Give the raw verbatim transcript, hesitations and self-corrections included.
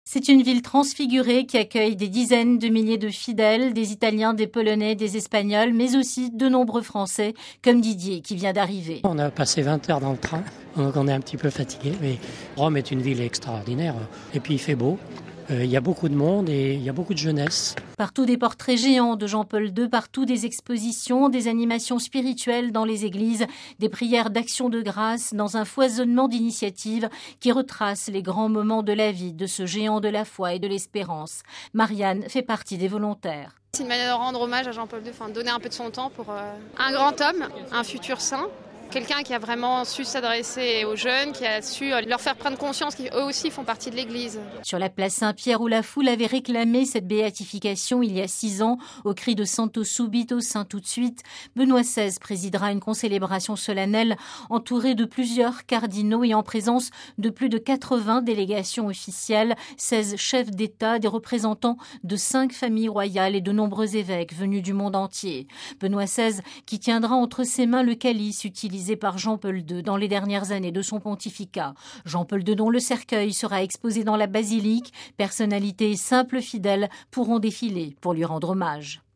C'est une ville transfigurée qui accueille des dizaines de milliers de fidèles, des Italiens, des Polonais, des Espagnols, mais aussi de nombreux Français, comme Didier qui vient d'arriver. On a passé vingt heures dans le train, donc on est un petit peu fatigué, mais Rome est une ville extraordinaire. Et puis il fait beau, il y a beaucoup de monde et il y a beaucoup de jeunesse. Partout des portraits géants de Jean-Paul deux, partout des expositions, des animations spirituelles dans les églises, des prières d'action de grâce dans un foisonnement d'initiatives qui retracent les grands moments de la vie de ce géant de la foi et de l'espérance. Marianne fait partie des volontaires. C'est une manière de rendre hommage à Jean-Paul deux, enfin de donner un peu de son temps pour euh, un grand homme, un futur saint. Quelqu'un qui a vraiment su s'adresser aux jeunes, qui a su leur faire prendre conscience qu'eux aussi font partie de l'Église. Sur la place Saint-Pierre où la foule avait réclamé cette béatification il y a six ans, au cri de Santo subito, Saint tout de suite, Benoît seize présidera une concélébration solennelle entourée de plusieurs cardinaux et en présence de plus de quatre-vingts délégations officielles, seize chefs d'État, des représentants de cinq familles royales et de nombreux évêques venus du monde entier. Benoît seize qui tiendra entre ses mains le calice utilisé par Jean-Paul deux dans les dernières années de son pontificat. Jean-Paul deux dont le cercueil sera exposé dans la basilique. Personnalités et simples fidèles pourront défiler pour lui rendre hommage.